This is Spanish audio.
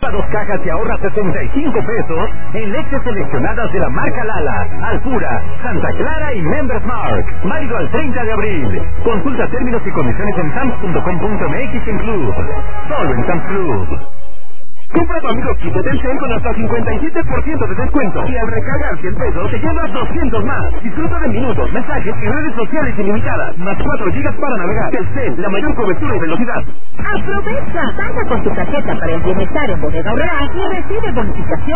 A 2 cajas y ahorra 65 pesos en leches seleccionadas de la marca Lala, Alpura, Santa Clara y Members Mark. Válido al 30 de abril. Consulta términos y condiciones en sams.com.mx en Club. Solo en Sam's Club. Compra tu amigo Kit de Telcel con hasta 57% de descuento. Y al recargar 100 pesos te llevas 200 más. Disfruta de minutos, mensajes y redes sociales ilimitadas. Más 4 gigas para navegar. Telcel, la mayor cobertura y velocidad. ¡Aprovecha! Paga con tu tarjeta para el bienestar en Bodega Aurrerá y recibe bonificación